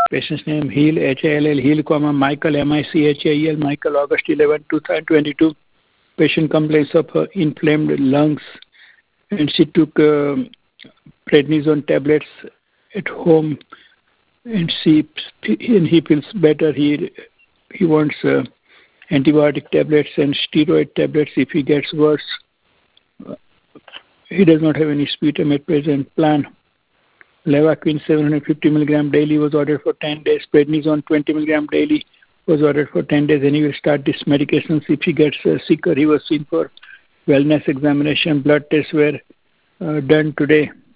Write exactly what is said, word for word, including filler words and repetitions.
Patient's name Hill, H A L L, Hill, comma, Michael, M I C H A E L, Michael, August eleventh, twenty twenty-two. Patient complains of uh, inflamed lungs, and she took uh, prednisone tablets at home, and she and he feels better. He he wants uh, antibiotic tablets and steroid tablets if he gets worse. Uh, he does not have any sputum at present. Plan. Levaquin seven hundred fifty milligram daily was ordered for ten days. Prednisone twenty milligram daily was ordered for ten days, and he will start this medications if he gets uh, sicker. He was seen for wellness examination. Blood tests were uh, done today.